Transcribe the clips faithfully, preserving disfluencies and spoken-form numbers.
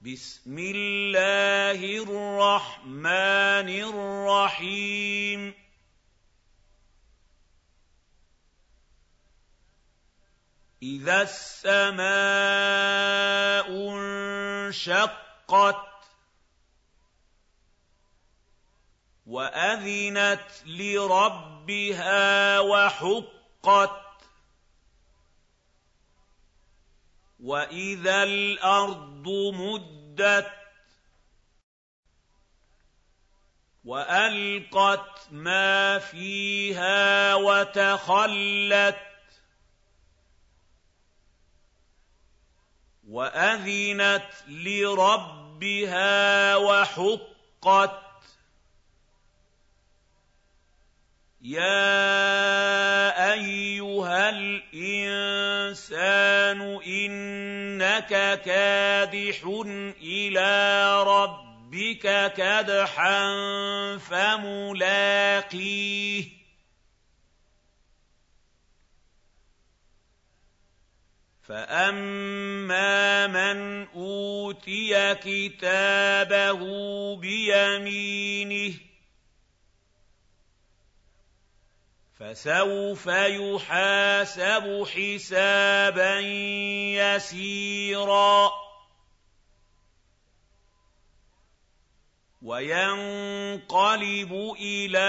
بسم الله الرحمن الرحيم إذا السماء انشقت وأذنت لربها وحقت وإذا الأرض مدت وألقت ما فيها وتخلت وأذنت لربها وحقت يا أيها الإنسان إنك كادح إلى ربك كدحا فملاقيه فأما من أوتي كتابه بيمينه فسوف يحاسب حسابا يسيرا وينقلب إلى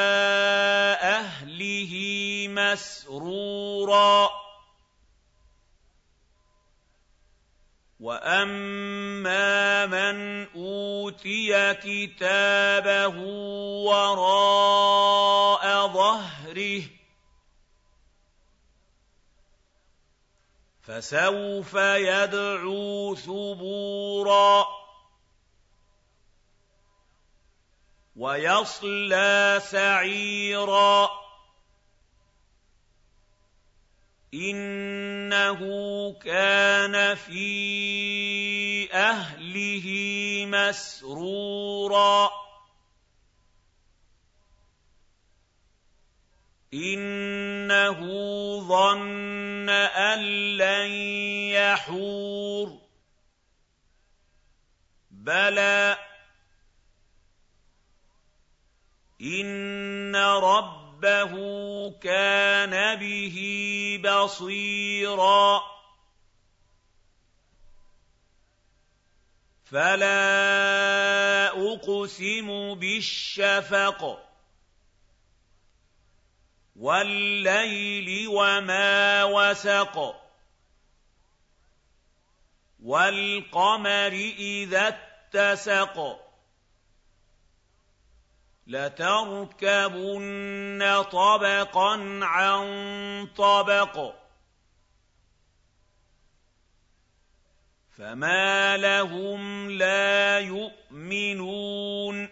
أهله مسرورا وأما من أوتي كتابه وراء ظهره فسوف يدعو ثبورا ويصلى سعيرا إنه كان في أهله مسرورا إنه ظن أن لن يحور بلى إن ربه ربه كان به بصيرا فلا أقسم بالشفق والليل وما وسق والقمر إذا اتسق لتركبن طبقا عن طبق فما لهم لا يؤمنون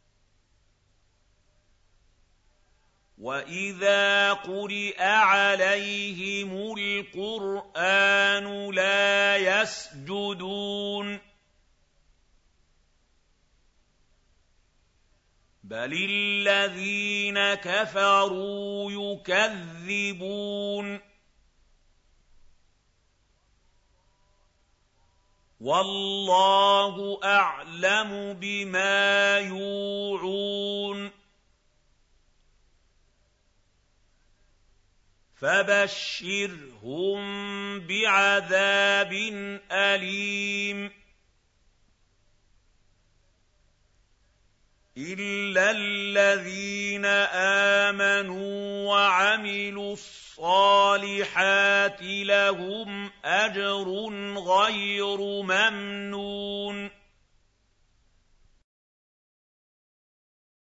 وإذا قرئ عليهم القرآن لا يسجدون بل الذين كفروا يكذبون والله أعلم بما يوعون فبشرهم بعذاب أليم إلا الذين آمنوا وعملوا الصالحات لهم أجر غير ممنون